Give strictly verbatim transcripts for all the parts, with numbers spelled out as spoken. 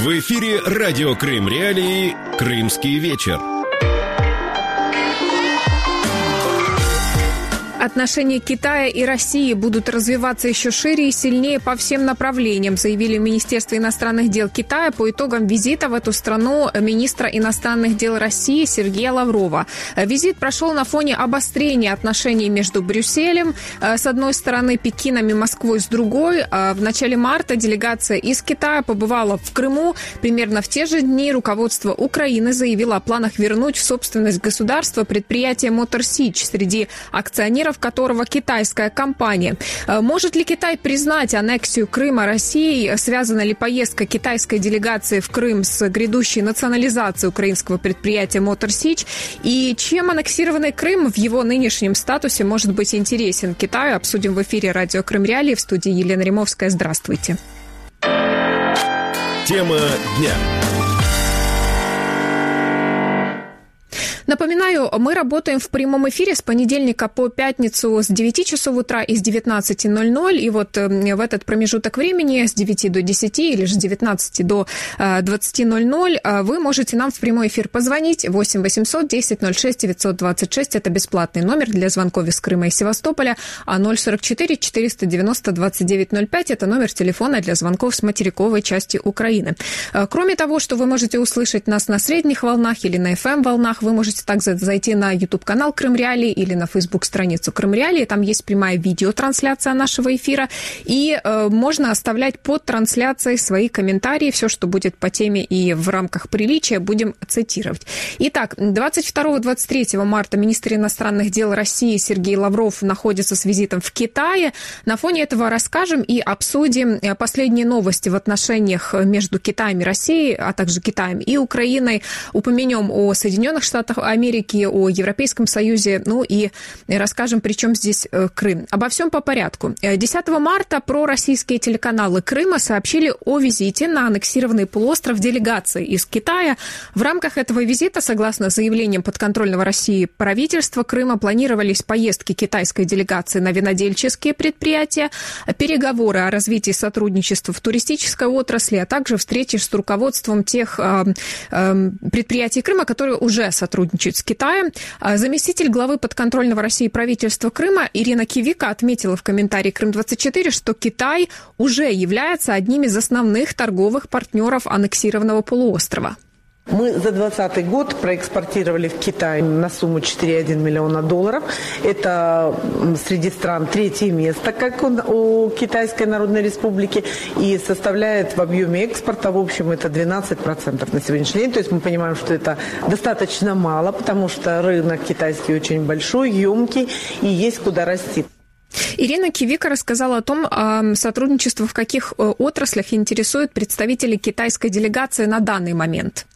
В эфире радио Крым Реалии «Крымский вечер». Отношения Китая и России будут развиваться еще шире и сильнее по всем направлениям, заявили в Министерстве иностранных дел Китая по итогам визита в эту страну министра иностранных дел России Сергея Лаврова. Визит прошел на фоне обострения отношений между Брюсселем, с одной стороны, Пекином и Москвой с другой. В начале марта делегация из Китая побывала в Крыму. Примерно в те же дни руководство Украины заявило о планах вернуть в собственность государства предприятие Motor Sich, среди акционеров которого китайская компания. Может ли Китай признать аннексию Крыма Россией? Связана ли поездка китайской делегации в Крым с грядущей национализацией украинского предприятия Motor Sich? И чем аннексированный Крым в его нынешнем статусе может быть интересен Китаю? Обсудим в эфире радио Крым Реалии. В студии Елена Римовская. Здравствуйте. Тема дня. Напоминаю, мы работаем в прямом эфире с понедельника по пятницу с девяти часов утра и с девятнадцати ноль-ноль. И вот в этот промежуток времени с девяти до десяти или с девятнадцати до двадцати ноль-ноль вы можете нам в прямой эфир позвонить. восемь восемьсот десять ноль шесть девятьсот двадцать шесть. Это бесплатный номер для звонков из Крыма и Севастополя. А ноль сорок четыре четыреста девяносто двадцать девять ноль пять. Это номер телефона для звонков с материковой части Украины. Кроме того, что вы можете услышать нас на средних волнах или на эф эм-волнах, вы можете также зайти на YouTube-канал Крым Реалии или на Facebook-страницу Крым Реалии. Там есть прямая видеотрансляция нашего эфира. И э, можно оставлять под трансляцией свои комментарии. Все, что будет по теме и в рамках приличия, будем цитировать. Итак, двадцать второго - двадцать третьего марта министр иностранных дел России Сергей Лавров находится с визитом в Китае. На фоне этого расскажем и обсудим последние новости в отношениях между Китаем и Россией, а также Китаем и Украиной. Упомянем о Соединенных Штатах Америки, о Европейском Союзе, ну и расскажем, при чем здесь Крым. Обо всем по порядку. десятого марта пророссийские телеканалы Крыма сообщили о визите на аннексированный полуостров делегации из Китая. В рамках этого визита, согласно заявлениям подконтрольного России правительства Крыма, планировались поездки китайской делегации на винодельческие предприятия, переговоры о развитии сотрудничества в туристической отрасли, а также встречи с руководством тех э, э, предприятий Крыма, которые уже сотрудничают с Китаем. Заместитель главы подконтрольного России правительства Крыма Ирина Кивика отметила в комментарии Крым двадцать четыре, что Китай уже является одним из основных торговых партнеров аннексированного полуострова. Мы за двадцатый год проэкспортировали в Китай на сумму четыре целых одна десятая миллиона долларов. Это среди стран третье место, как у Китайской Народной Республики, и составляет в объеме экспорта, в общем, это двенадцать процентов на сегодняшний день. То есть мы понимаем, что это достаточно мало, потому что рынок китайский очень большой, емкий, и есть куда расти. Ирина Кивика рассказала о том, сотрудничество в каких отраслях интересует представителей китайской делегации на данный момент.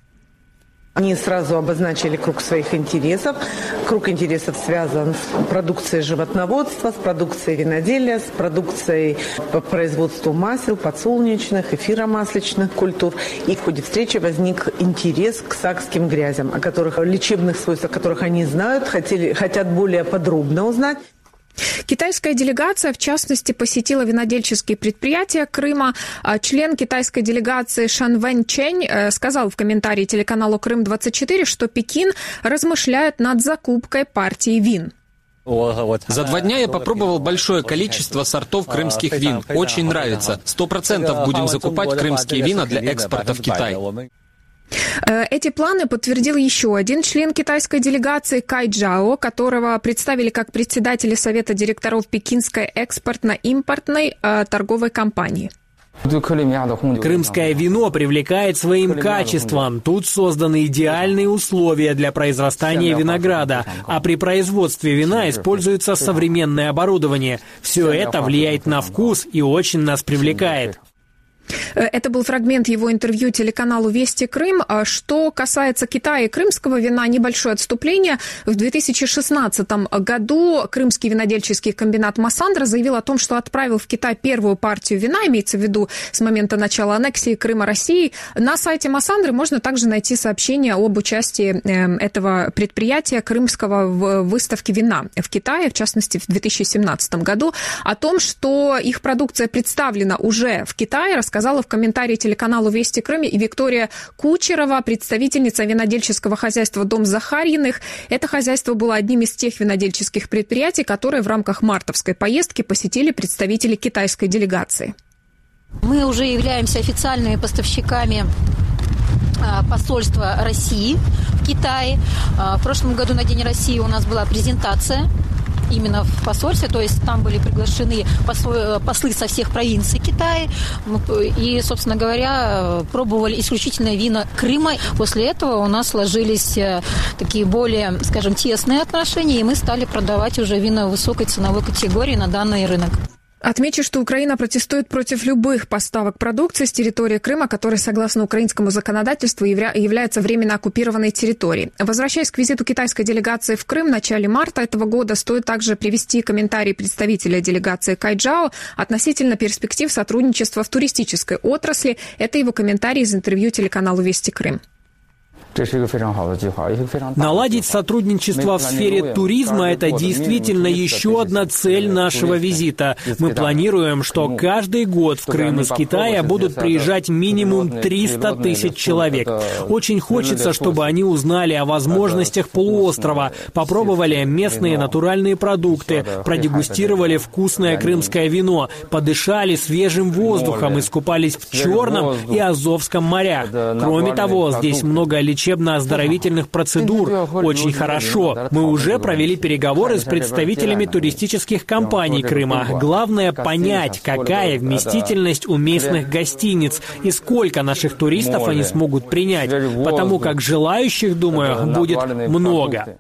Они сразу обозначили круг своих интересов. Круг интересов связан с продукцией животноводства, с продукцией виноделия, с продукцией по производству масел, подсолнечных, эфиромасличных культур. И в ходе встречи возник интерес к сакским грязям, о которых, лечебных свойствах которых они знают, хотели, хотят более подробно узнать. Китайская делегация, в частности, посетила винодельческие предприятия Крыма. Член китайской делегации Шан Вэнь Чэнь сказал в комментарии телеканалу Крым двадцать четыре, что Пекин размышляет над закупкой партии вин. За два дня я попробовал большое количество сортов крымских вин. Очень нравится. Сто процентов будем закупать крымские вина для экспорта в Китай. Эти планы подтвердил еще один член китайской делегации Кай Джао, которого представили как председателя Совета директоров Пекинской экспортно-импортной э, торговой компании. Крымское вино привлекает своим качеством. Тут созданы идеальные условия для произрастания винограда, а при производстве вина используется современное оборудование. Все это влияет на вкус и очень нас привлекает. Это был фрагмент его интервью телеканалу «Вести Крым». Что касается Китая и крымского вина, небольшое отступление. В две тысячи шестнадцатом году крымский винодельческий комбинат «Массандра» заявил о том, что отправил в Китай первую партию вина, имеется в виду с момента начала аннексии Крыма России. На сайте «Массандры» можно также найти сообщение об участии этого предприятия крымского в выставке вина в Китае, в частности, в две тысячи семнадцатом году. О том, что их продукция представлена уже в Китае, рассказал сказала в комментарии телеканалу «Вести Крым» и Виктория Кучерова, представительница винодельческого хозяйства «Дом Захарьиных». Это хозяйство было одним из тех винодельческих предприятий, которые в рамках мартовской поездки посетили представители китайской делегации. Мы уже являемся официальными поставщиками посольства России в Китае. В прошлом году на День России у нас была презентация именно в посольстве, то есть там были приглашены послы со всех провинций Китая. И, собственно говоря, пробовали исключительно вина Крыма. После этого у нас сложились такие более, скажем, тесные отношения, и мы стали продавать уже вина высокой ценовой категории на данный рынок. Отмечу, что Украина протестует против любых поставок продукции с территории Крыма, которая, согласно украинскому законодательству, является временно оккупированной территорией. Возвращаясь к визиту китайской делегации в Крым в начале марта этого года, стоит также привести комментарий представителя делегации Кай Джао относительно перспектив сотрудничества в туристической отрасли. Это его комментарий из интервью телеканалу «Вести Крым». Наладить сотрудничество в сфере туризма – это действительно еще одна цель нашего визита. Мы планируем, что каждый год в Крым из Китая будут приезжать минимум триста тысяч человек. Очень хочется, чтобы они узнали о возможностях полуострова, попробовали местные натуральные продукты, продегустировали вкусное крымское вино, подышали свежим воздухом, искупались в Черном и Азовском морях. Кроме того, здесь много лечебных лечебно-оздоровительных процедур. Очень хорошо. Мы уже провели переговоры с представителями туристических компаний Крыма. Главное понять, какая вместительность у местных гостиниц и сколько наших туристов они смогут принять, потому как желающих, думаю, будет много.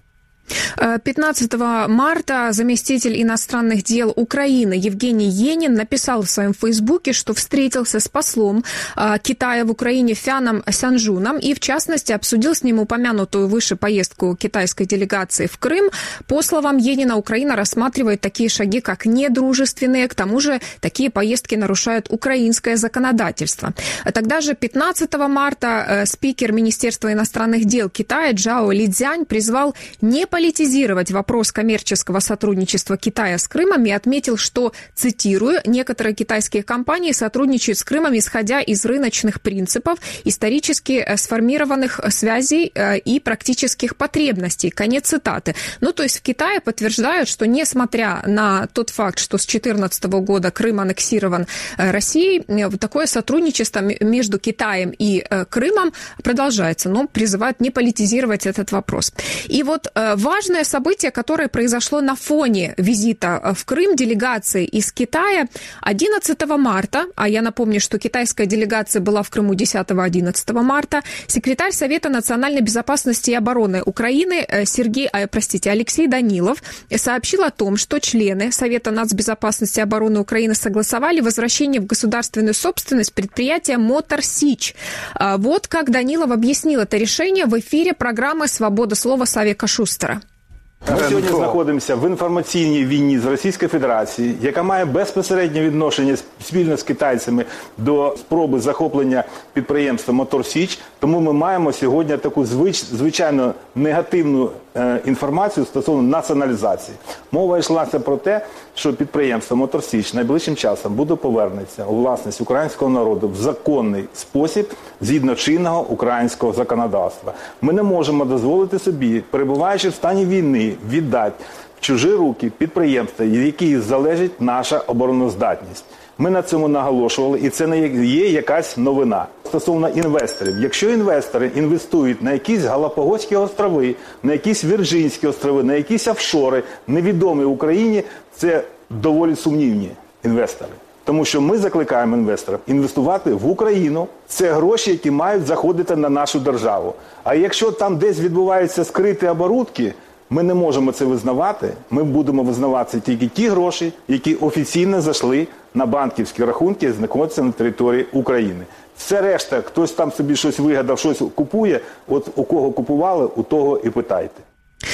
пятнадцатого марта заместитель иностранных дел Украины Евгений Енин написал в своем фейсбуке, что встретился с послом Китая в Украине Фяном Сянжуном и, в частности, обсудил с ним упомянутую выше поездку китайской делегации в Крым. По словам Енина, Украина рассматривает такие шаги как недружественные, к тому же такие поездки нарушают украинское законодательство. Тогда же пятнадцатого марта спикер Министерства иностранных дел Китая Джао Лидзянь призвал не политизировать вопрос коммерческого сотрудничества Китая с Крымом и отметил, что, цитирую, некоторые китайские компании сотрудничают с Крымом, исходя из рыночных принципов, исторически сформированных связей и практических потребностей. Конец цитаты. Ну, то есть в Китае подтверждают, что несмотря на тот факт, что с две тысячи четырнадцатого года Крым аннексирован Россией, такое сотрудничество между Китаем и Крымом продолжается, но призывают не политизировать этот вопрос. И вот важное событие, которое произошло на фоне визита в Крым делегации из Китая одиннадцатого марта, а я напомню, что китайская делегация была в Крыму десятого-одиннадцатого марта, секретарь Совета национальной безопасности и обороны Украины Сергей, а, простите, Алексей Данилов сообщил о том, что члены Совета нацбезопасности и обороны Украины согласовали возвращение в государственную собственность предприятия «Мотор Сич». Вот как Данилов объяснил это решение в эфире программы «Свобода слова» Савіка Шустера. Ми сьогодні знаходимося в інформаційній війні з Російською Федерацією, яка має безпосереднє відношення спільно з китайцями до спроби захоплення підприємства «Мотор Січ». Тому ми маємо сьогодні таку звич, звичайно негативну е, інформацію стосовно націоналізації. Мова йшлася про те, що підприємство «Мотор Січ» найближчим часом буде повернеться у власність українського народу в законний спосіб згідно чинного українського законодавства. Ми не можемо дозволити собі, перебуваючи в стані війни, віддати в чужі руки підприємства, від яких залежить наша обороноздатність. Ми на цьому наголошували, і це не є якась новина. Стосовно інвесторів. Якщо інвестори інвестують на якісь Галапагоські острови, на якісь Вірджинські острови, на якісь офшори, невідомі Україні, це доволі сумнівні інвестори. Тому що ми закликаємо інвесторів інвестувати в Україну. Це гроші, які мають заходити на нашу державу. А якщо там десь відбуваються скриті оборудки, ми не можемо це визнавати. Ми будемо визнавати тільки ті гроші, які офіційно зайшли на банківські рахунки і знаходяться на території України. Все решта, хтось там собі щось вигадав, щось купує, от у кого купували, у того і питайте.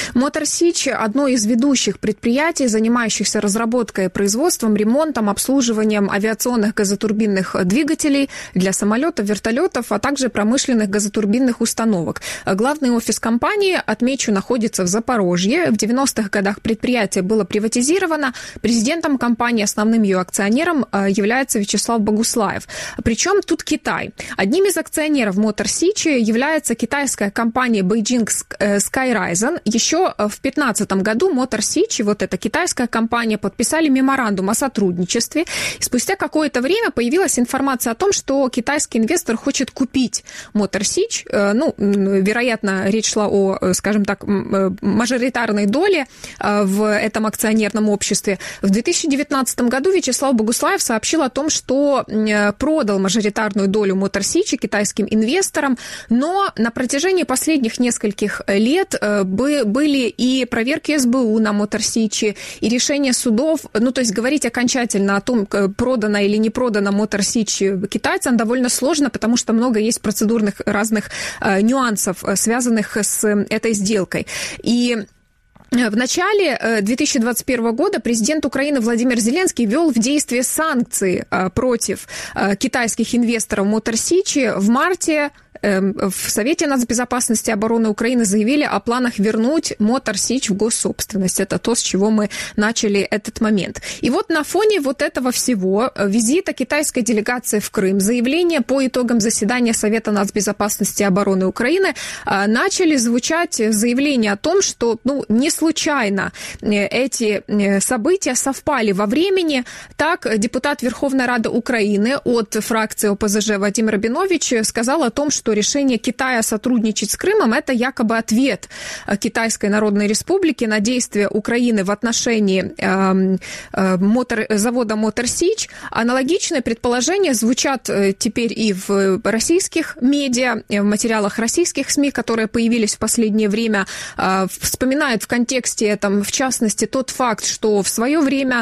Мотор Сич – одно из ведущих предприятий, занимающихся разработкой, производством, ремонтом, обслуживанием авиационных газотурбинных двигателей для самолетов, вертолетов, а также промышленных газотурбинных установок. Главный офис компании, отмечу, находится в Запорожье. В девяностых годах предприятие было приватизировано. Президентом компании, основным ее акционером, является Вячеслав Богуслаев. Причем тут Китай. Одним из акционеров Мотор Сич является китайская компания Beijing Skyrise. Еще в две тысячи пятнадцатом году Мотор Сич, вот эта китайская компания, подписали меморандум о сотрудничестве. И спустя какое-то время появилась информация о том, что китайский инвестор хочет купить Мотор Сич. Ну, вероятно, речь шла о, скажем так, мажоритарной доле в этом акционерном обществе. В две тысячи девятнадцатом году Вячеслав Богуслаев сообщил о том, что продал мажоритарную долю Мотор Сич китайским инвесторам, но на протяжении последних нескольких лет были и проверки эс бэ у на Мотор Сич, и решения судов. Ну, то есть говорить окончательно о том, продано или не продано Мотор Сич китайцам, довольно сложно, потому что много есть процедурных разных нюансов, связанных с этой сделкой. И в начале две тысячи двадцать первого года президент Украины Владимир Зеленский ввел в действие санкции против китайских инвесторов Мотор Сич. В марте в Совете нацбезопасности и обороны Украины заявили о планах вернуть Мотор Сич в госсобственность. Это то, с чего мы начали этот момент. И вот на фоне вот этого всего, визита китайской делегации в Крым, заявления по итогам заседания Совета нацбезопасности и обороны Украины, начали звучать заявления о том, что, ну, не случайно эти события совпали во времени. Так, депутат Верховной Рады Украины от фракции о пэ зэ жэ Вадим Рабинович сказал о том, что что решение Китая сотрудничать с Крымом – это якобы ответ Китайской Народной Республики на действия Украины в отношении э, э, мотор, завода Мотор Сич. Аналогичные предположения звучат теперь и в российских медиа, в материалах российских СМИ, которые появились в последнее время. Э, вспоминают в контексте этом, в частности, тот факт, что в свое время,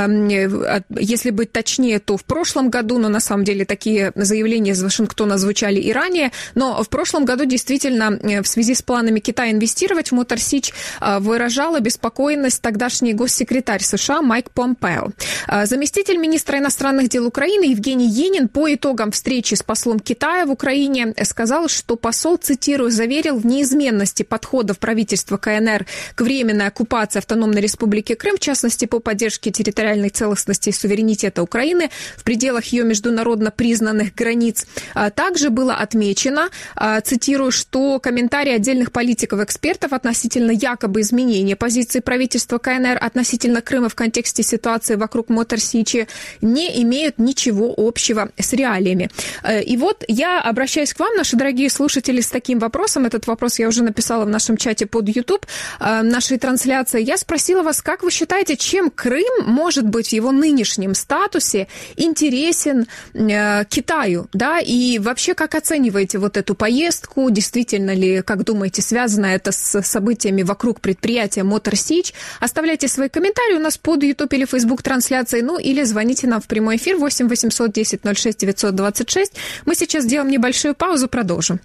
э, если быть точнее, то в прошлом году, но на самом деле такие заявления из Вашингтона звучали и ранее, но в прошлом году действительно в связи с планами Китая инвестировать в Мотор Сич выражал обеспокоенность тогдашний госсекретарь США Майк Помпео. Заместитель министра иностранных дел Украины Евгений Енин по итогам встречи с послом Китая в Украине сказал, что посол, цитирую, заверил в неизменности подходов правительства ка эн эр к временной оккупации Автономной Республики Крым, в частности по поддержке территориальной целостности и суверенитета Украины в пределах ее международно признанных границ. Также было отмечено, цитирую, что комментарии отдельных политиков-экспертов относительно якобы изменения позиции правительства ка эн эр относительно Крыма в контексте ситуации вокруг Мотор Сичи не имеют ничего общего с реалиями. И вот я обращаюсь к вам, наши дорогие слушатели, с таким вопросом. Этот вопрос я уже написала в нашем чате под YouTube нашей трансляции. Я спросила вас, как вы считаете, чем Крым может быть в его нынешнем статусе интересен Китаю, да, и вообще как оцениваете вот эту поездку? Действительно ли, как думаете, связано это с событиями вокруг предприятия Мотор Сич? Оставляйте свои комментарии у нас под YouTube или Facebook трансляцией, ну или звоните нам в прямой эфир восемь восемьсот десять ноль шесть девятьсот двадцать шесть. Мы сейчас сделаем небольшую паузу, продолжим.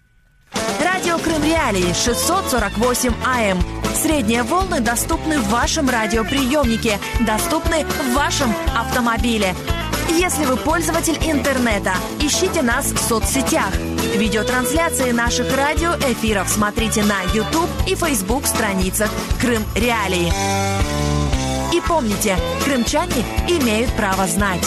Радио Крым Реалии шестьсот сорок восемь а эм. Средние волны доступны в вашем радиоприемнике, доступны в вашем автомобиле. Если вы пользователь интернета, ищите нас в соцсетях. Видеотрансляции наших радиоэфиров смотрите на YouTube и Facebook страницах Крым Реалии. И помните, крымчане имеют право знать.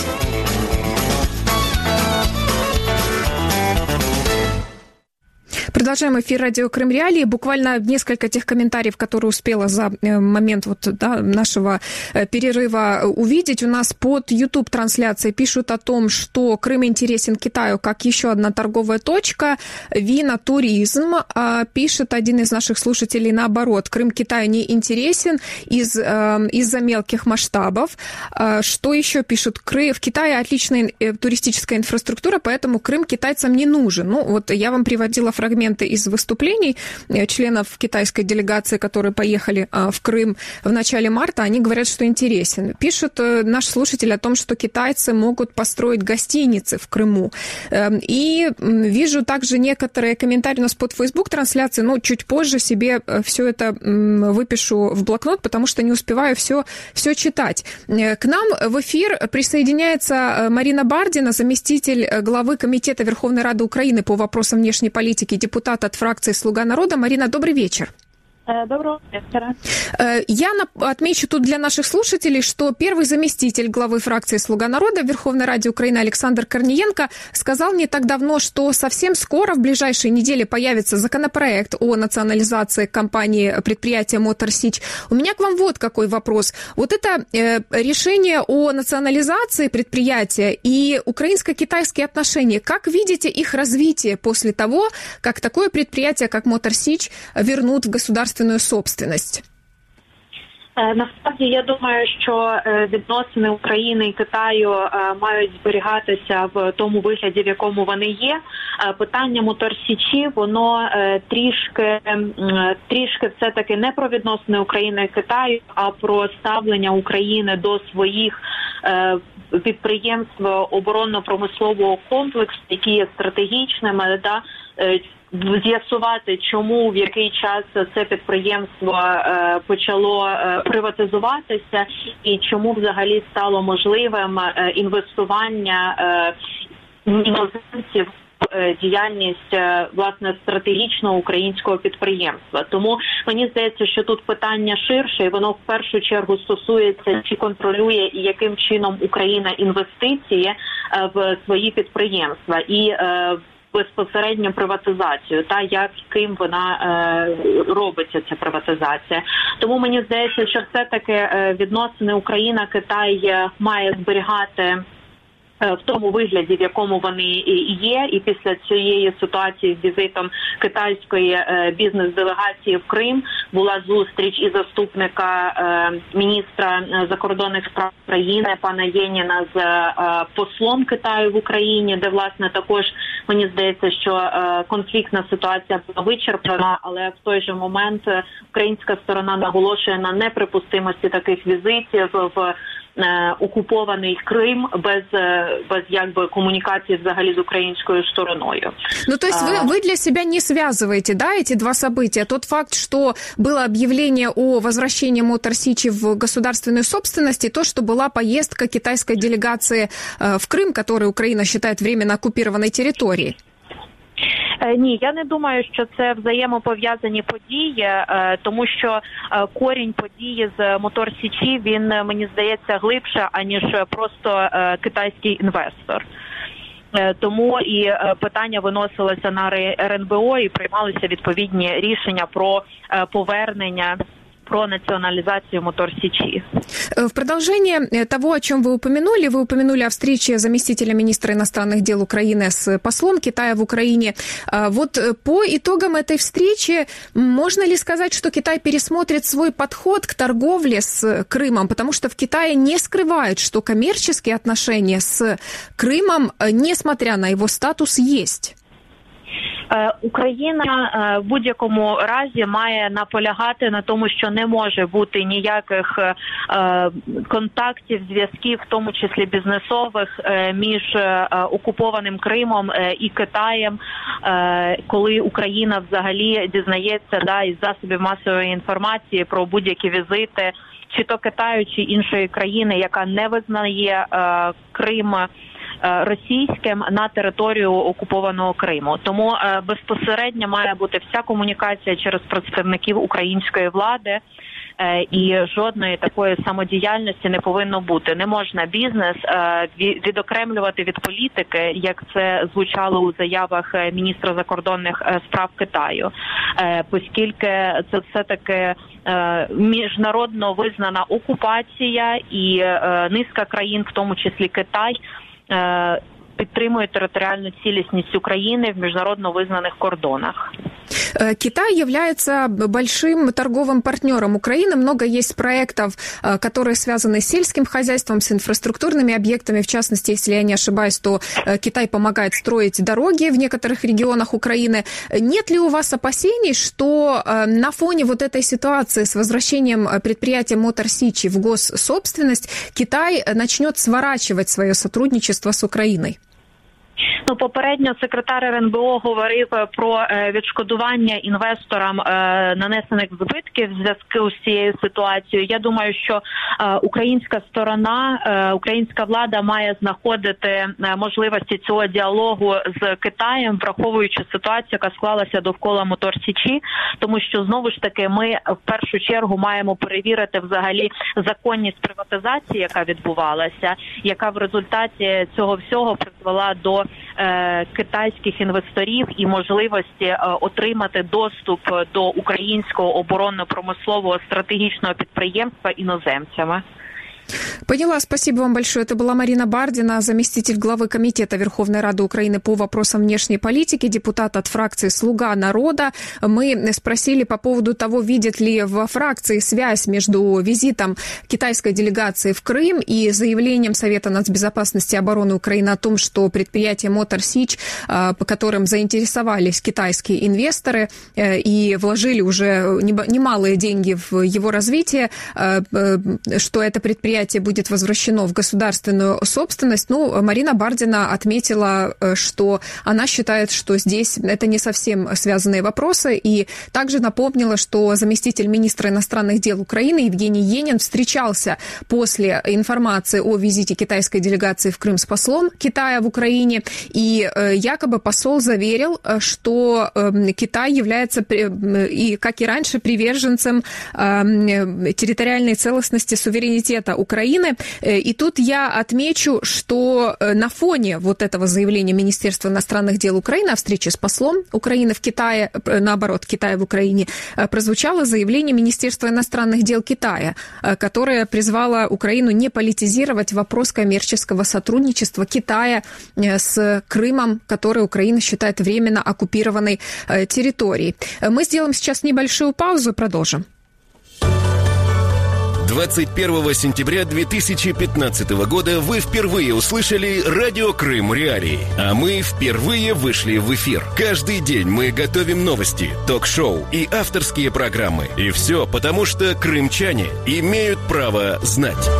Продолжаем эфир радио Крым Реалии. Буквально несколько тех комментариев, которые успела за момент вот, да, нашего перерыва увидеть. У нас под YouTube-трансляцией пишут о том, что Крым интересен Китаю как еще одна торговая точка. Винотуризм. Пишет один из наших слушателей наоборот. Крым Китаю не интересен из, из-за мелких масштабов. Что еще пишут? Крым, в Китае отличная туристическая инфраструктура, поэтому Крым китайцам не нужен. Ну, вот я вам приводила фрагмент фрагменты из выступлений членов китайской делегации, которые поехали в Крым в начале марта. Они говорят, что интересен. Пишет наш слушатель о том, что китайцы могут построить гостиницы в Крыму. И вижу также некоторые комментарии у нас под Facebook-трансляцией, но чуть позже себе все это выпишу в блокнот, потому что не успеваю все, все читать. К нам в эфир присоединяется Марина Бардина, заместитель главы Комитета Верховной Рады Украины по вопросам внешней политики, депутат от фракции «Слуга народа». Марина, добрый вечер. Доброго вечера. Я отмечу тут для наших слушателей, что первый заместитель главы фракции «Слуга народа» в Верховной Раде Украины Александр Корниенко сказал не так давно, что совсем скоро, в ближайшие недели, появится законопроект о национализации компании предприятия «Мотор Сич». У меня к вам вот какой вопрос. Вот это решение о национализации предприятия и украинско-китайские отношения, как видите их развитие после того, как такое предприятие, как «Мотор Сич», вернут в государство собственность? Насправді, я думаю, що відносини України і Китаю мають зберігатися в тому вигляді, в якому вони є. Питання Мотор Січі, воно трішки, трішки все-таки не про відносини України і Китаю, а про ставлення України до своїх підприємств оборонно-промислового комплексу, які є стратегічними, да, з'ясувати, чому, в який час це підприємство е, почало е, приватизуватися і чому взагалі стало можливим е, інвестування е, іноземців в діяльність, е, власне, стратегічного українського підприємства. Тому мені здається, що тут питання ширше, і воно в першу чергу стосується, чи контролює і яким чином Україна інвестиції е, в свої підприємства. І е, безпосередньо приватизацію, та яким вона е, робиться, ця приватизація. Тому мені здається, що все-таки е, відносини Україна-Китай має зберігати в тому вигляді, в якому вони і є, і після цієї ситуації з візитом китайської бізнес-делегації в Крим була зустріч із заступника міністра закордонних справ країни пана Єніна з послом Китаю в Україні, де, власне, також, мені здається, що конфліктна ситуація була вичерпана, але в той же момент українська сторона наголошує на неприпустимості таких візитів в окупований Крим без, без якби коммуникации взагалі с украинской стороною. Ну, то есть вы, вы для себя не связываете, да, эти два события? Тот факт, что было объявление о возвращении Мотор Сичи в государственную собственность, и то, что была поездка китайской делегации в Крым, которую Украина считает временно оккупированной территорией? Ні, я не думаю, що це взаємопов'язані події, тому що корінь події з Мотор Січі, він, мені здається, глибше, аніж просто китайський інвестор. Тому і питання виносилося на ер ен бе о і приймалися відповідні рішення про повернення, про национализацию Мотор Сичи. В продолжение того, о чем вы упомянули, вы упомянули о встрече заместителя министра иностранных дел Украины с послом Китая в Украине. Вот по итогам этой встречи можно ли сказать, что Китай пересмотрит свой подход к торговле с Крымом? Потому что в Китае не скрывают, что коммерческие отношения с Крымом, несмотря на его статус, есть. Україна в будь-якому разі має наполягати на тому, що не може бути ніяких контактів, зв'язків, в тому числі бізнесових, між окупованим Кримом і Китаєм, коли Україна взагалі дізнається, да, із засобів масової інформації про будь-які візити, чи то Китаю, чи іншої країни, яка не визнає Крим російським на територію окупованого Криму. Тому е, безпосередньо має бути вся комунікація через представників української влади, е, і жодної такої самодіяльності не повинно бути. Не можна бізнес е, відокремлювати від політики, як це звучало у заявах міністра закордонних справ Китаю, е, оскільки це все-таки е, міжнародно визнана окупація, і е, низка країн, в тому числі Китай, підтримує територіальну цілісність України в міжнародно визнаних кордонах. Китай является большим торговым партнером Украины. Много есть проектов, которые связаны с сельским хозяйством, с инфраструктурными объектами. В частности, если я не ошибаюсь, то Китай помогает строить дороги в некоторых регионах Украины. Нет ли у вас опасений, что на фоне вот этой ситуации с возвращением предприятия Мотор Січі в госсобственность Китай начнет сворачивать свое сотрудничество с Украиной? Ну, попередньо секретар ер ен бе о говорив про відшкодування інвесторам нанесених збитків в зв'язку з цією ситуацією. Я думаю, що українська сторона, українська влада має знаходити можливості цього діалогу з Китаєм, враховуючи ситуацію, яка склалася довкола Мотор Січі, тому що, знову ж таки, ми в першу чергу маємо перевірити взагалі законність приватизації, яка відбувалася, яка в результаті цього всього призвела до китайських інвесторів і можливості отримати доступ до українського оборонно-промислового стратегічного підприємства іноземцями. Поняла, спасибо вам большое. Это была Марина Бардина, заместитель главы Комитета Верховной Рады Украины по вопросам внешней политики, депутат от фракции «Слуга народа». Мы спросили по поводу того, видит ли во фракции связь между визитом китайской делегации в Крым и заявлением Совета нацбезопасности и обороны Украины о том, что предприятие Мотор Січ, по которым заинтересовались китайские инвесторы и вложили уже немалые деньги в его развитие, что это предприятие будет возвращено в государственную собственность. Ну, Марина Бардина отметила, что она считает, что здесь это не совсем связанные вопросы, и также напомнила, что заместитель министра иностранных дел Украины Евгений Енин встречался после информации о визите китайской делегации в Крым с послом Китая в Украине, и якобы посол заверил, что Китай является, и как и раньше, приверженцем территориальной целостности, суверенитета Украины. И тут я отмечу, что на фоне вот этого заявления Министерства иностранных дел Украины о встрече с послом Украины в Китае, наоборот, Китая в Украине, прозвучало заявление Министерства иностранных дел Китая, которое призвало Украину не политизировать вопрос коммерческого сотрудничества Китая с Крымом, который Украина считает временно оккупированной территорией. Мы сделаем сейчас небольшую паузу и продолжим. двадцать первого сентября две тысячи пятнадцатого года вы впервые услышали «Радио Крым Реалии», а мы впервые вышли в эфир. Каждый день мы готовим новости, ток-шоу и авторские программы. И все потому, что крымчане имеют право знать.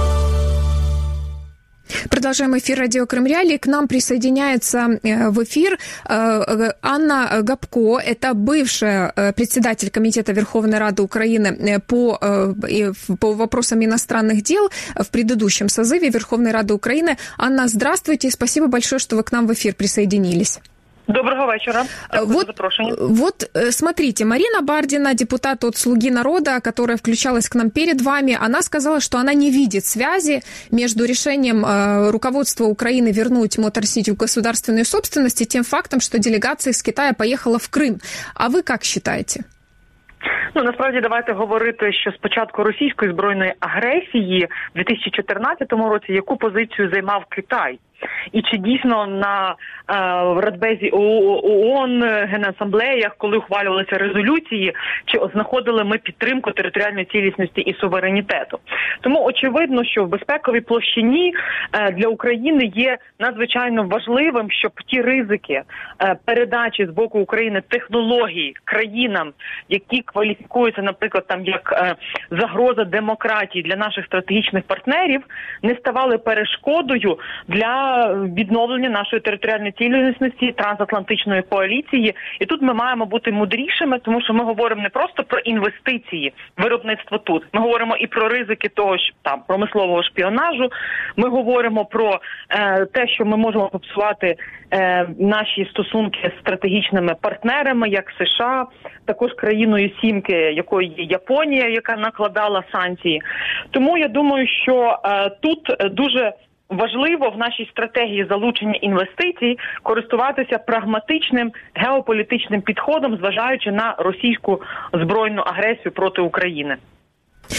Продолжаем эфир «Радио Крым Реалии». К нам присоединяется в эфир Анна Гопко. Это бывшая председатель Комитета Верховной Рады Украины по, по вопросам иностранных дел в предыдущем созыве Верховной Рады Украины. Анна, здравствуйте и спасибо большое, что вы к нам в эфир присоединились. Доброго вечера. Вот, вот смотрите, Марина Бардина, депутат от «Слуги народа», которая включалась к нам перед вами, она сказала, что она не видит связи между решением э, руководства Украины вернуть Мотор Січ в государственную собственность и тем фактом, что делегация из Китая поехала в Крым. А вы как считаете? Ну, насправді, давайте говорити, що спочатку російської збройної агресії в дві тисячі чотирнадцятому році яку позицію займав Китай? І чи дійсно на е, Радбезі ООН, Генасамблеях, коли ухвалювалися резолюції, чи знаходили ми підтримку територіальної цілісності і суверенітету? Тому очевидно, що в безпековій площині е, для України є надзвичайно важливим, щоб ті ризики е, передачі з боку України технологій країнам, які кваліфікуються, наприклад, там як е, загроза демократії для наших стратегічних партнерів, не ставали перешкодою для відновлення нашої територіальної цілісності, трансатлантичної коаліції. І тут ми маємо бути мудрішими, тому що ми говоримо не просто про інвестиції, виробництво тут. Ми говоримо і про ризики того ж там промислового шпіонажу. Ми говоримо про е, те, що ми можемо попсувати е, наші стосунки з стратегічними партнерами, як США, також країною сімки, якою є Японія, яка накладала санкції. Тому я думаю, що е, тут дуже важливо в нашій стратегії залучення інвестицій користуватися прагматичним геополітичним підходом, зважаючи на російську збройну агресію проти України.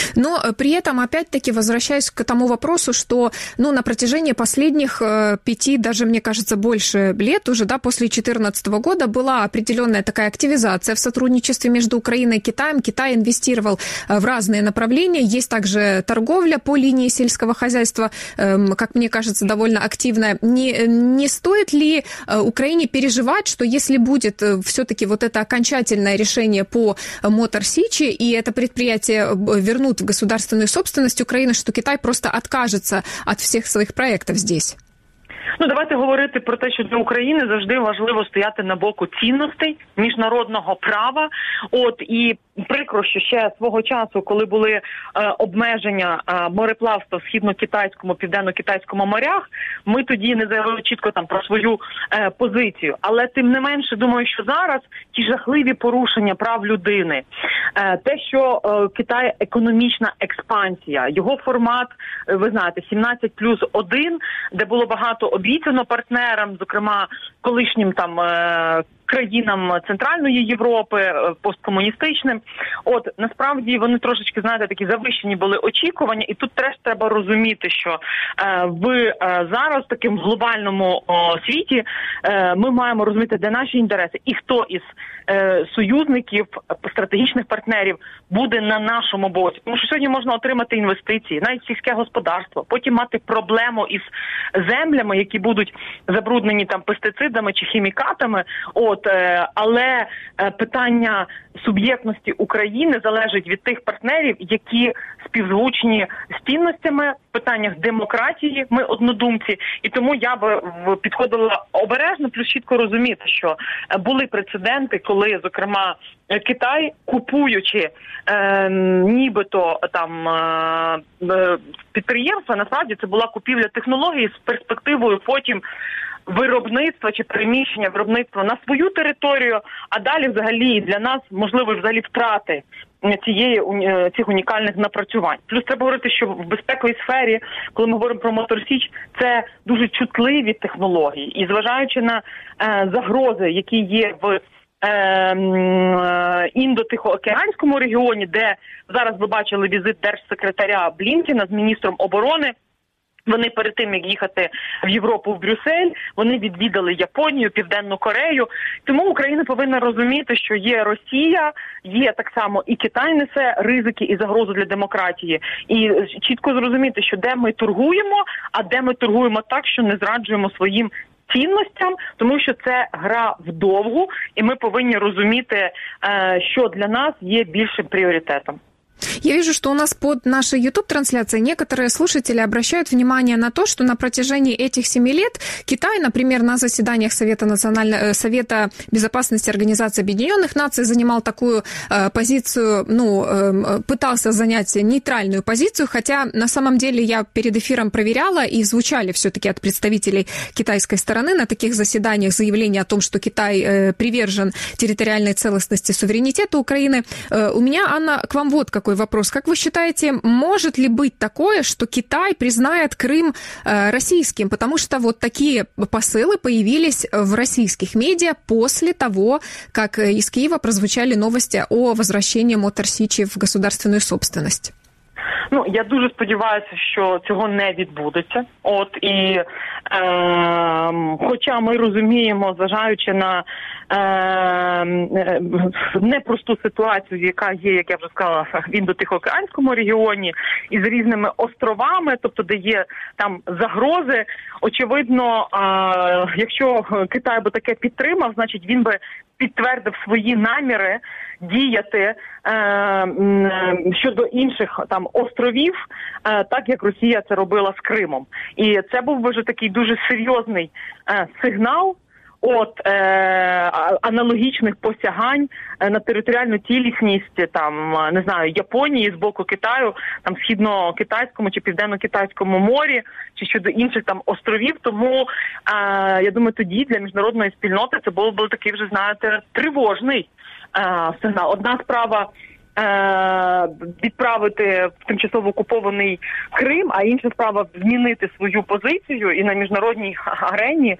Но при этом, опять-таки, возвращаясь к тому вопросу, что ну, на протяжении последних э, пяти, даже, мне кажется, больше лет уже, да, после две тысячи четырнадцатого года была определенная такая активизация в сотрудничестве между Украиной и Китаем. Китай инвестировал в разные направления. Есть также торговля по линии сельского хозяйства, э, как мне кажется, довольно активная. Не, не стоит ли Украине переживать, что если будет все-таки вот это окончательное решение по Мотор Сичи, и это предприятие вернут в государственную собственность Украины, что Китай просто откажется от всех своих проектов здесь? Ну, давайте говорити про те, що для України завжди важливо стояти на боку цінностей міжнародного права. От і прикро, що ще свого часу, коли були е, обмеження е, мореплавства в східно-китайському, південно-китайському морях, ми тоді не заявили чітко там про свою е, позицію. Але тим не менше, думаю, що зараз ті жахливі порушення прав людини, е, те, що е, Китай економічна експансія, його формат, е, ви знаєте, сімнадцять плюс один, де було багато обіцяно партнерам, зокрема колишнім там е, країнам Центральної Європи, посткомуністичним. От, насправді, вони трошечки, знаєте, такі завищені були очікування, і тут теж треба розуміти, що е, в е, зараз в такому глобальному о, світі е, ми маємо розуміти, де наші інтереси, і хто із е, союзників, стратегічних партнерів буде на нашому боці. Тому що сьогодні можна отримати інвестиції, навіть сільське господарство, потім мати проблему із землями, які будуть забруднені там пестицидами чи хімікатами. От, але питання суб'єктності України залежить від тих партнерів, які співзвучні з цінностями, в питаннях демократії, ми однодумці. І тому я би підходила обережно, плюс чітко розуміти, що були прецеденти, коли, зокрема, Китай, купуючи е, нібито там е, підприємства, насправді це була купівля технології з перспективою потім виробництва чи переміщення виробництва на свою територію, а далі взагалі для нас можливо взагалі втрати цієї цих унікальних напрацювань. Плюс треба говорити, що в безпековій сфері, коли ми говоримо про Мотор Січ, це дуже чутливі технології. І зважаючи на е, загрози, які є в е, індо-тихоокеанському регіоні, де зараз ви бачили візит держсекретаря Блінкена з міністром оборони, вони перед тим, як їхати в Європу, в Брюссель, вони відвідали Японію, Південну Корею. Тому Україна повинна розуміти, що є Росія, є так само і Китай несе ризики і загрозу для демократії. І чітко зрозуміти, що де ми торгуємо, а де ми торгуємо так, що не зраджуємо своїм цінностям, тому що це гра вдовгу, і ми повинні розуміти, що для нас є більшим пріоритетом. Я вижу, что у нас под нашей YouTube-трансляцией некоторые слушатели обращают внимание на то, что на протяжении этих семи лет Китай, например, на заседаниях Совета, национального, Совета Безопасности Организации Объединенных Наций занимал такую э, позицию, ну, э, пытался занять нейтральную позицию, хотя на самом деле я перед эфиром проверяла, и звучали все-таки от представителей китайской стороны на таких заседаниях заявления о том, что Китай э, привержен территориальной целостности, суверенитету Украины. Э, у меня, Анна, к вам вот какой вопрос. Как вы считаете, может ли быть такое, что Китай признает Крым э, российским? Потому что вот такие посылы появились в российских медиа после того, как из Киева прозвучали новости о возвращении Мотор Сичи в государственную собственность. Ну, я дуже сподіваюся, що цього не відбудеться. От, і е, хоча ми розуміємо, зважаючи на е, непросту ситуацію, яка є, як я вже сказала, в індо-тихоокеанському регіоні, із різними островами, тобто де є там загрози, очевидно, е, якщо Китай би таке підтримав, значить він би підтвердив свої наміри діяти е, щодо інших там островів, е, так як Росія це робила з Кримом. І це був би вже такий дуже серйозний е, сигнал от е, аналогічних посягань на територіальну цілісність там, не знаю, Японії з боку Китаю, там східно-китайському чи південно-китайському морі, чи щодо інших там островів. Тому е, я думаю, тоді для міжнародної спільноти це був би такий вже, знаєте, тривожний е, сигнал. Одна справа відправити в тимчасово окупований Крим, а інша справа змінити свою позицію і на міжнародній арені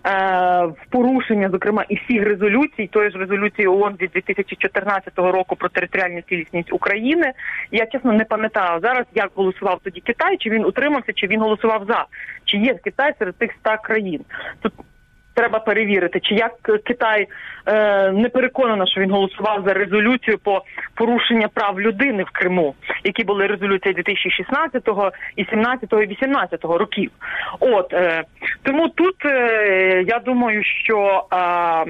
в порушення, зокрема, і всіх резолюцій, тої ж резолюції ООН від дві тисячі чотирнадцятого року про територіальну цілісність України. Я, чесно, не пам'ятаю зараз, як голосував тоді Китай, чи він утримався, чи він голосував за, чи є Китай серед тих ста країн. Тут треба перевірити, чи як Китай е, не переконана, що він голосував за резолюцію по порушення прав людини в Криму, які були резолюції дві тисячі шістнадцятого, і сімнадцятого, і вісімнадцятого років. От, е, тому тут е, я думаю, що е,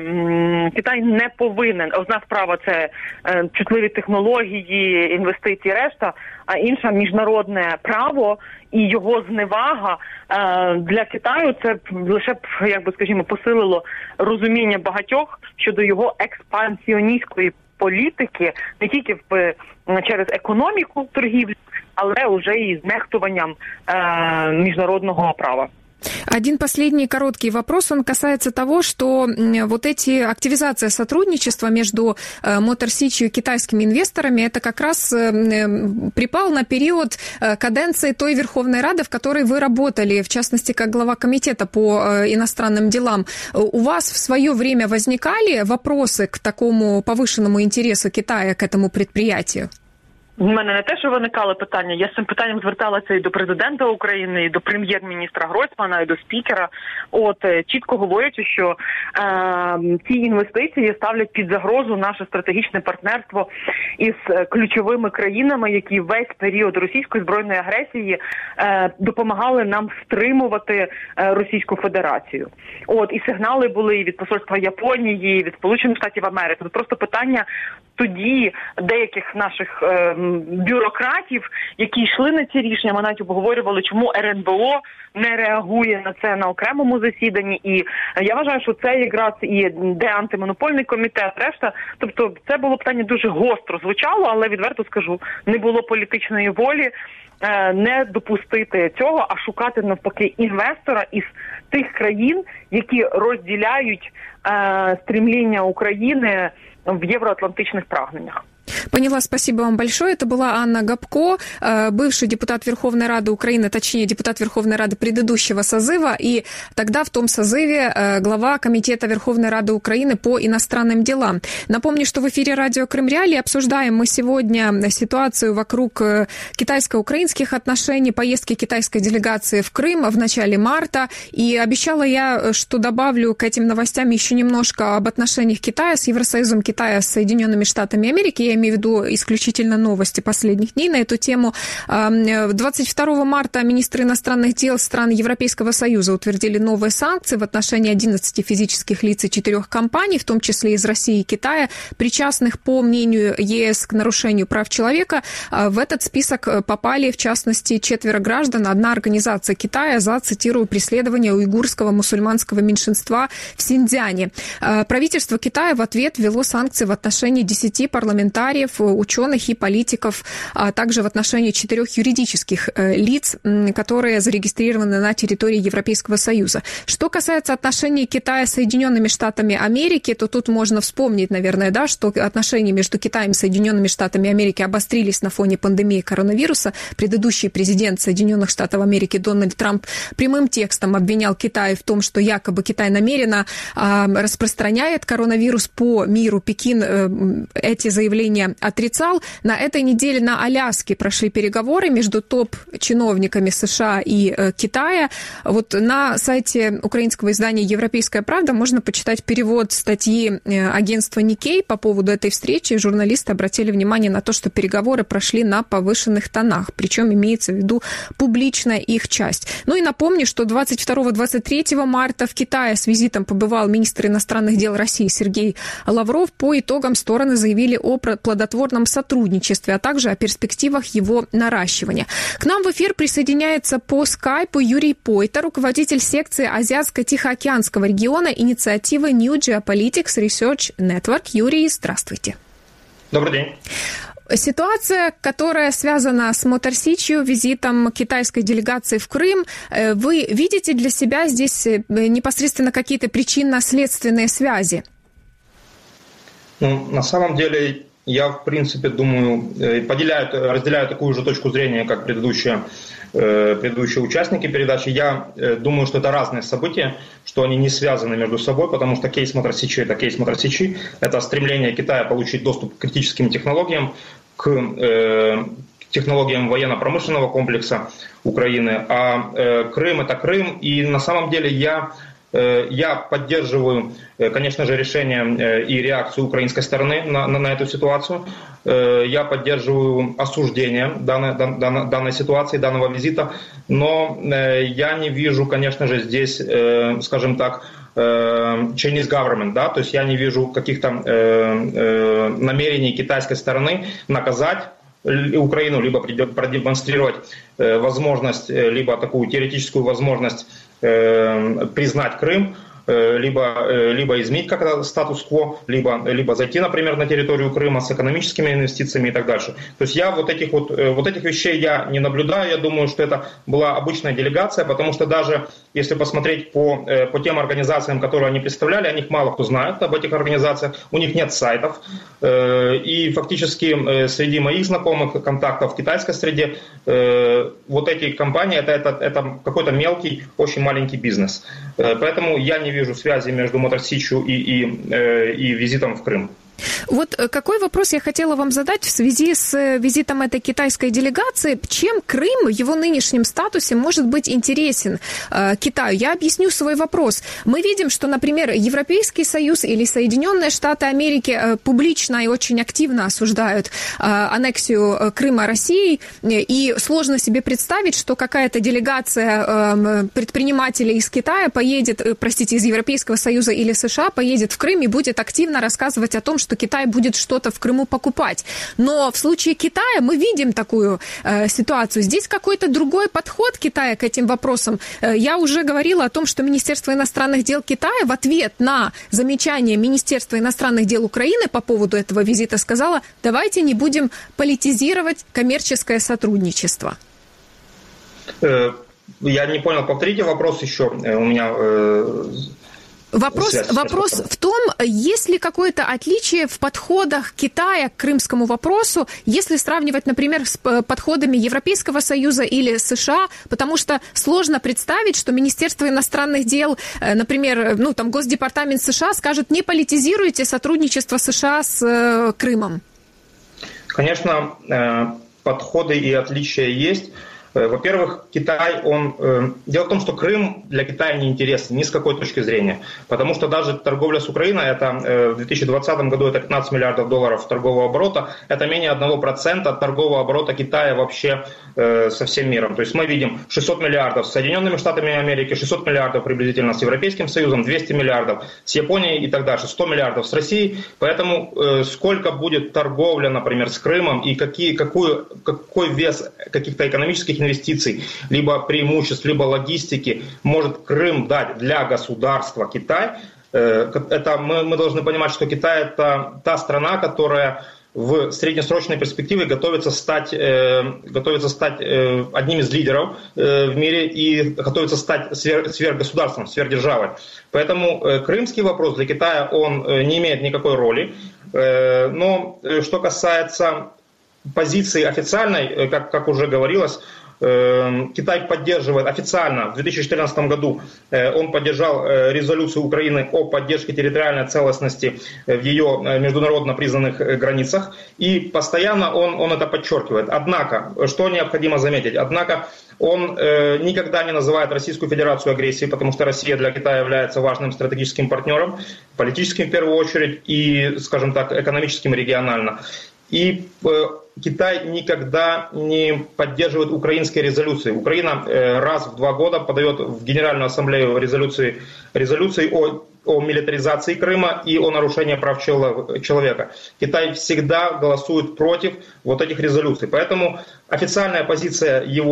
м, Китай не повинен, одна справа це е, чутливі технології, інвестиції, решта, а інша міжнародне право і його зневага е, для Китаю це лише б, як би скажімо, посилило розуміння багатьох щодо його експансіоністської політики, не тільки в, через економіку торгівлі, але вже і з нехтуванням е, міжнародного права. Один последний короткий вопрос, он касается того, что вот эти активизация сотрудничества между Motor Sich и китайскими инвесторами, это как раз припал на период каденции той Верховной Рады, в которой вы работали, в частности, как глава комитета по иностранным делам. У вас в свое время возникали вопросы к такому повышенному интересу Китая к этому предприятию? У мене не те, що виникали питання, я з цим питанням зверталася і до президента України, і до прем'єр-міністра Гройсмана, і до спікера. От, чітко говорячи, що е, ці інвестиції ставлять під загрозу наше стратегічне партнерство із ключовими країнами, які весь період російської збройної агресії е, допомагали нам стримувати е, Російську Федерацію. От, і сигнали були і від посольства Японії, і від Сполучених Штатів Америки. Це просто питання тоді деяких наших е, бюрократів, які йшли на ці рішення, ми навіть обговорювали, чому ер ен бе о не реагує на це на окремому засіданні. І я вважаю, що це якраз і де антимонопольний комітет, решта. Тобто це було питання дуже гостро звучало, але відверто скажу, не було політичної волі е, не допустити цього, а шукати навпаки інвестора із тих країн, які розділяють е, стрімління України в євроатлантичних прагненнях. Поняла, спасибо вам большое. Это была Анна Гопко, бывший депутат Верховной Рады Украины, точнее, депутат Верховной Рады предыдущего созыва, и тогда в том созыве глава Комитета Верховной Рады Украины по иностранным делам. Напомню, что в эфире радио Крым Реалии обсуждаем мы сегодня ситуацию вокруг китайско-украинских отношений, поездки китайской делегации в Крым в начале марта, и обещала я, что добавлю к этим новостям еще немножко об отношениях Китая с Евросоюзом, Китая с Соединенными Штатами Америки. Я имею в виду исключительно новости последних дней на эту тему. двадцать второго марта министры иностранных дел стран Европейского Союза утвердили новые санкции в отношении одиннадцати физических лиц и четырех компаний, в том числе из России и Китая, причастных, по мнению е эс, к нарушению прав человека. В этот список попали, в частности, четверо граждан, одна организация Китая за, цитирую, преследование уйгурского мусульманского меньшинства в Синьцзяне. Правительство Китая в ответ ввело санкции в отношении десяти парламентариев, ученых и политиков, а также в отношении четырех юридических лиц, которые зарегистрированы на территории Европейского Союза. Что касается отношений Китая с Соединенными Штатами Америки, то тут можно вспомнить, наверное, да, что отношения между Китаем и Соединенными Штатами Америки обострились на фоне пандемии коронавируса. Предыдущий президент Соединенных Штатов Америки Дональд Трамп прямым текстом обвинял Китай в том, что якобы Китай намеренно а, распространяет коронавирус по миру. Пекин а, эти заявления отрицал. На этой неделе на Аляске прошли переговоры между топ-чиновниками США и э, Китая. Вот на сайте украинского издания «Европейская правда» можно почитать перевод статьи э, агентства Никей по поводу этой встречи. Журналисты обратили внимание на то, что переговоры прошли на повышенных тонах, причем имеется в виду публичная их часть. Ну и напомню, что двадцать второго — двадцать третьего марта в Китае с визитом побывал министр иностранных дел России Сергей Лавров. По итогам стороны заявили о плодотворном сотрудничестве, а также о перспективах его наращивания. К нам в эфир присоединяется по скайпу Юрий Пойта, руководитель секции Азиатско-Тихоокеанского региона инициативы New Geopolitics Research Network. Юрий, здравствуйте. Добрый день. Ситуация, которая связана с Motor Sich, визитом китайской делегации в Крым, вы видите для себя здесь непосредственно какие-то причинно-следственные связи? Ну, на самом деле, я в принципе думаю, поделяю, разделяю такую же точку зрения, как предыдущие, предыдущие участники передачи. Я думаю, что это разные события, что они не связаны между собой, потому что кейс Моторсичи – это кейс Моторсичи, это стремление Китая получить доступ к критическим технологиям, к технологиям военно-промышленного комплекса Украины, а Крым – это Крым, и на самом деле я… Я поддерживаю, конечно же, решение и реакцию украинской стороны на, на, на эту ситуацию. Я поддерживаю осуждение данной, данной, данной ситуации, данного визита. Но я не вижу, конечно же, здесь, скажем так, Chinese government, да, то есть я не вижу каких-то намерений китайской стороны наказать Украину, либо продемонстрировать возможность, либо такую теоретическую возможность признать Крым, либо, либо изменить как-то статус-кво, либо, либо зайти, например, на территорию Крыма с экономическими инвестициями и так дальше. То есть я вот этих, вот, вот этих вещей я не наблюдаю. Я думаю, что это была обычная делегация, потому что даже если посмотреть по, по тем организациям, которые они представляли, о них мало кто знает, об этих организациях, у них нет сайтов. И фактически среди моих знакомых контактов в китайской среде вот эти компании это, это, это какой-то мелкий, очень маленький бизнес. Поэтому я не вижу связи между Моторсичью и, и, и визитом в Крым. Вот какой вопрос я хотела вам задать в связи с визитом этой китайской делегации. Чем Крым в его нынешнем статусе может быть интересен э, Китаю? Я объясню свой вопрос. Мы видим, что, например, Европейский Союз или Соединенные Штаты Америки э, публично и очень активно осуждают э, аннексию Крыма Россией, и сложно себе представить, что какая-то делегация э, предпринимателей из Китая поедет, э, простите, из Европейского Союза или США поедет в Крым и будет активно рассказывать о том, что Китай будет что-то в Крыму покупать. Но в случае Китая мы видим такую э, ситуацию. Здесь какой-то другой подход Китая к этим вопросам. Э, я уже говорила о том, что Министерство иностранных дел Китая в ответ на замечание Министерства иностранных дел Украины по поводу этого визита сказала: давайте не будем политизировать коммерческое сотрудничество. Я не понял, повторите вопрос еще. У меня... Вопрос, вопрос в том, есть ли какое-то отличие в подходах Китая к крымскому вопросу, если сравнивать, например, с подходами Европейского Союза или США, потому что сложно представить, что Министерство иностранных дел, например, ну, там, Госдепартамент США скажет: не политизируйте сотрудничество США с Крымом. Конечно, подходы и отличия есть. Во-первых, Китай, он... Дело в том, что Крым для Китая не интересен ни с какой точки зрения, потому что даже торговля с Украиной, это в две тысячи двадцатом году это пятнадцать миллиардов долларов торгового оборота, это менее одного процента торгового оборота Китая вообще со всем миром. То есть мы видим шестьсот миллиардов с Соединенными Штатами Америки, шестьсот миллиардов приблизительно с Европейским Союзом, двести миллиардов с Японией и так дальше, сто миллиардов с Россией. Поэтому э, сколько будет торговля, например, с Крымом и какие, какую, какой вес каких-то экономических инвестиций, либо преимуществ, либо логистики может Крым дать для государства Китай, э, это мы, мы должны понимать, что Китай – это та страна, которая в среднесрочной перспективе готовится стать, э, готовится стать э, одним из лидеров э, в мире и готовится стать свер, сверхгосударством, сверхдержавой. Поэтому э, крымский вопрос для Китая он э, не имеет никакой роли. Э, но э, что касается позиции официальной, э, как, как уже говорилось, Китай поддерживает официально, в две тысячи четырнадцатом году он поддержал резолюцию Украины о поддержке территориальной целостности в ее международно признанных границах, и постоянно он, он это подчеркивает. Однако, что необходимо заметить, однако он э, никогда не называет Российскую Федерацию агрессией, потому что Россия для Китая является важным стратегическим партнером, политическим в первую очередь и, скажем так, экономическим регионально. И э, Китай никогда не поддерживает украинские резолюции. Украина э, раз в два года подает в Генеральную Ассамблею резолюции, резолюции о, о милитаризации Крыма и о нарушении прав человека. Китай всегда голосует против вот этих резолюций. Поэтому официальная позиция его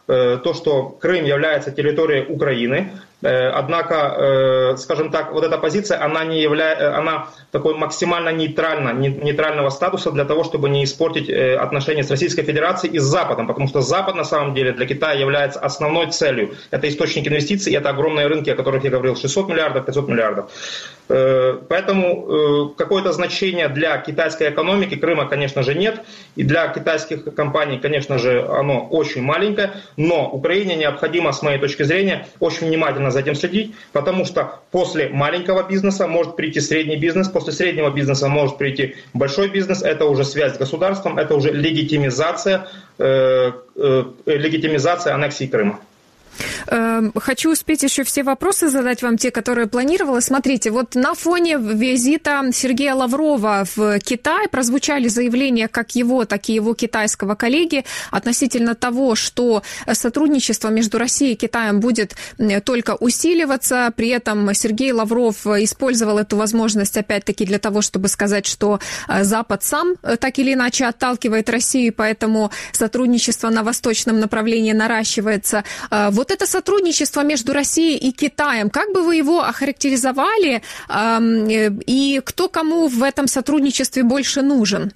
то, что Крым является территорией Украины. Однако, скажем так, вот эта позиция, она не является, она такой максимально нейтральна, нейтрального статуса для того, чтобы не испортить отношения с Российской Федерацией и с Западом, потому что Запад на самом деле для Китая является основной целью. Это источник инвестиций, это огромные рынки, о которых я говорил, шестьсот миллиардов, пятьсот миллиардов. Поэтому какое-то значение для китайской экономики Крыма, конечно же, нет. И для китайских компаний, конечно же, оно очень маленькое. Но Украине необходимо, с моей точки зрения, очень внимательно за этим следить, потому что после маленького бизнеса может прийти средний бизнес, после среднего бизнеса может прийти большой бизнес. Это уже связь с государством, это уже легитимизация, э, э, легитимизация аннексии Крыма. Хочу успеть еще все вопросы задать вам, те, которые планировала. Смотрите, вот на фоне визита Сергея Лаврова в Китай прозвучали заявления как его, так и его китайского коллеги относительно того, что сотрудничество между Россией и Китаем будет только усиливаться. При этом Сергей Лавров использовал эту возможность опять-таки для того, чтобы сказать, что Запад сам так или иначе отталкивает Россию, поэтому сотрудничество на восточном направлении наращивается. Вот это сотрудничество между Россией и Китаем, как бы вы его охарактеризовали, и кто кому в этом сотрудничестве больше нужен?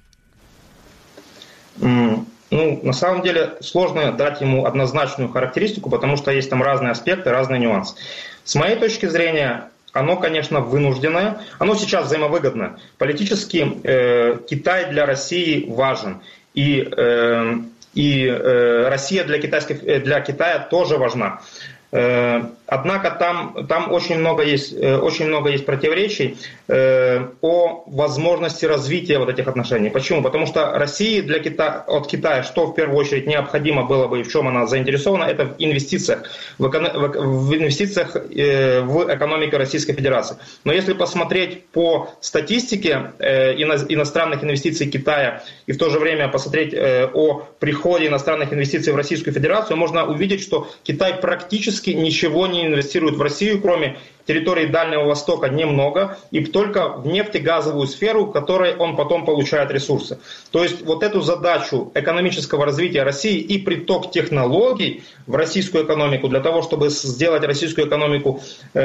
Ну, на самом деле сложно дать ему однозначную характеристику, потому что есть там разные аспекты, разные нюансы. С моей точки зрения, оно, конечно, вынужденное, оно сейчас взаимовыгодно. Политически э, Китай для России важен, и э, И э, Россия для, китайской, для Китая тоже важна. Э, однако там, там очень, много есть, э, очень много есть противоречий э, о возможности развития вот этих отношений. Почему? Потому что России для Китая, от Китая, что в первую очередь необходимо было бы и в чем она заинтересована, это в инвестициях, в, эко, в инвестициях э, в экономику Российской Федерации. Но если посмотреть по статистике э, иностранных инвестиций Китая и в то же время посмотреть э, о приходе иностранных инвестиций в Российскую Федерацию, можно увидеть, что Китай практически ничего не инвестирует в Россию, кроме территории Дальнего Востока немного, и только в нефтегазовую сферу, в которой он потом получает ресурсы. То есть вот эту задачу экономического развития России и приток технологий в российскую экономику для того, чтобы сделать российскую экономику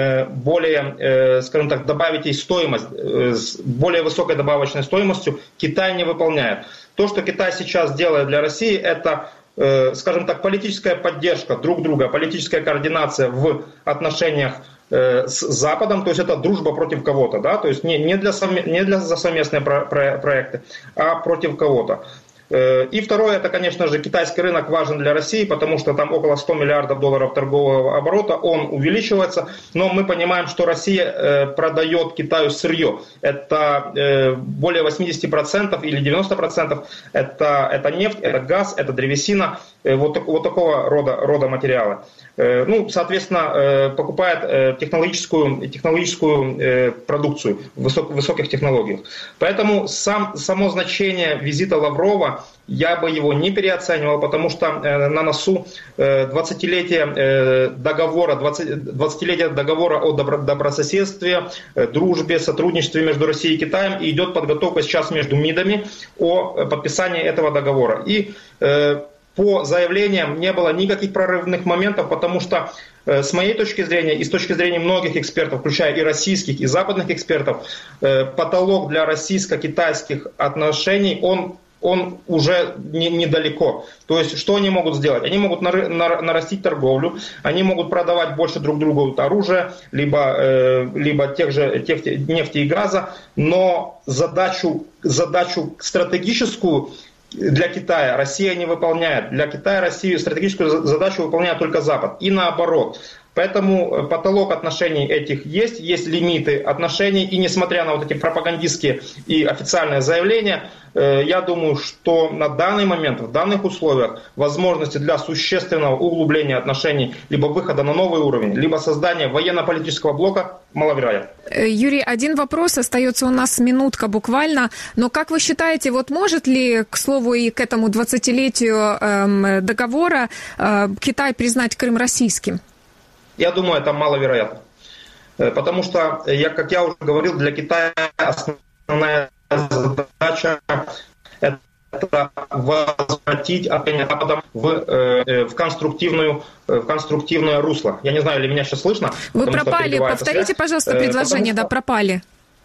более, скажем так, добавить ей стоимость, с более высокой добавочной стоимостью, Китай не выполняет. То, что Китай сейчас делает для России, это, скажем так, политическая поддержка друг друга, политическая координация в отношениях с Западом, то есть это дружба против кого-то, да, то есть не, не, для, не для совместные про, про, проекты, а против кого-то. И второе, это, конечно же, китайский рынок важен для России, потому что там около ста миллиардов долларов торгового оборота, он увеличивается, но мы понимаем, что Россия продает Китаю сырье. Это более восемьдесят процентов или девяносто процентов, это, это нефть, это газ, это древесина, вот, вот такого рода, рода материалы. Ну, соответственно, покупает технологическую, технологическую продукцию в высок, высоких технологиях. Поэтому сам, само значение визита Лаврова, я бы его не переоценивал, потому что на носу двадцатилетие договора, двадцатилетие договора о добрососедстве, дружбе, сотрудничестве между Россией и Китаем, и идет подготовка сейчас между МИДами о подписании этого договора. И по заявлениям не было никаких прорывных моментов, потому что с моей точки зрения и с точки зрения многих экспертов, включая и российских, и западных экспертов, потолок для российско-китайских отношений, он, он уже не, недалеко. То есть что они могут сделать? Они могут нарастить торговлю, они могут продавать больше друг другу оружие, либо, либо тех же тех, нефти и газа, но задачу, задачу стратегическую для Китая Россия не выполняет. Для Китая Россию стратегическую задачу выполняет только Запад. И наоборот. Поэтому потолок отношений этих есть, есть лимиты отношений. И несмотря на вот эти пропагандистские и официальные заявления, я думаю, что на данный момент, в данных условиях, возможности для существенного углубления отношений, либо выхода на новый уровень, либо создания военно-политического блока маловероятно. Юрий, один вопрос, остается у нас минутка буквально, но как вы считаете, вот может ли, к слову, и к этому двадцатилетию э, договора э, Китай признать Крым российским? Я думаю, это маловероятно. Потому что, я, как я уже говорил, для Китая основная задача – это обратить отношения Запада в, э, в, конструктивную, в конструктивное русло. Я не знаю, ли меня сейчас слышно? Вы пропали. Повторите, связь. пожалуйста, предложение. Потому, да, пропали.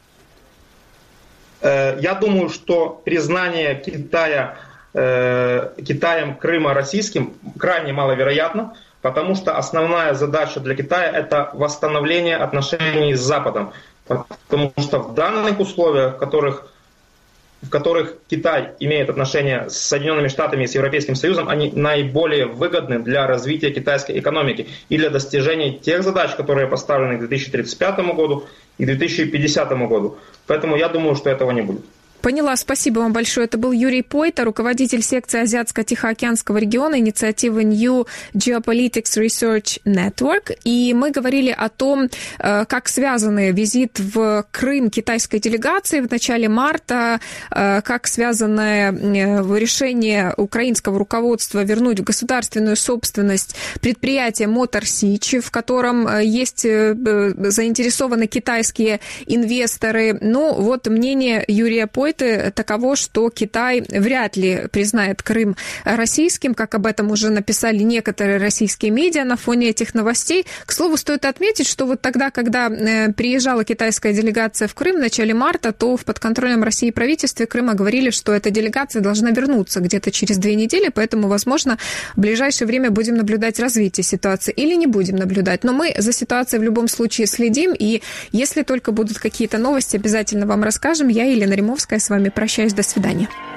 Э, я думаю, что признание Китая, э, Китаем Крыма российским крайне маловероятно, потому что основная задача для Китая – это восстановление отношений с Западом. Потому что в данных условиях, в которых, в которых Китай имеет отношения с Соединенными Штатами и с Европейским Союзом, они наиболее выгодны для развития китайской экономики и для достижения тех задач, которые поставлены к две тысячи тридцать пятому году и две тысячи пятидесятому году. Поэтому я думаю, что этого не будет. Поняла, спасибо вам большое. Это был Юрий Пойто, руководитель секции Азиатско-Тихоокеанского региона инициативы New Geopolitics Research Network. И мы говорили о том, как связаны визит в Крым китайской делегации в начале марта, как связано решение украинского руководства вернуть в государственную собственность предприятие Motor Sich, в котором есть заинтересованы китайские инвесторы. Ну, вот мнение Юрия Пойто таково, что Китай вряд ли признает Крым российским, как об этом уже написали некоторые российские медиа на фоне этих новостей. К слову, стоит отметить, что вот тогда, когда приезжала китайская делегация в Крым в начале марта, то в подконтрольном России правительстве Крыма говорили, что эта делегация должна вернуться где-то через две недели, поэтому, возможно, в ближайшее время будем наблюдать развитие ситуации или не будем наблюдать. Но мы за ситуацией в любом случае следим, и если только будут какие-то новости, обязательно вам расскажем. Я, Елена Римовская, с вами прощаюсь. До свидания.